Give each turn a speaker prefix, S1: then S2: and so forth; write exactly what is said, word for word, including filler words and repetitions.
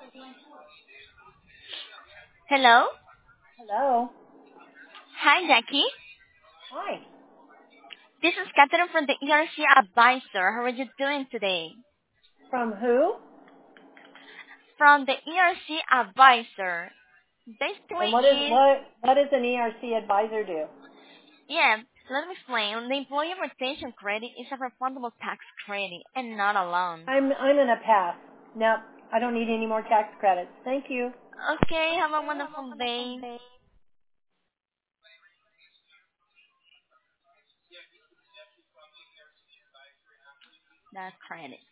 S1: Hello.
S2: Hello.
S1: Hi, Jackie.
S2: Hi.
S1: This is Catherine from the E R C Advisor. How are you doing today?
S2: From who?
S1: From the E R C Advisor.
S2: And
S1: Basically
S2: what is
S1: is,
S2: what what does an E R C advisor do?
S1: yeah, let me explain. The Employee Retention Credit is a refundable tax credit and not a loan.
S2: I'm I'm in a pass. No, I don't need any more tax credits. Thank you.
S1: Okay, have a wonderful day. That's credit.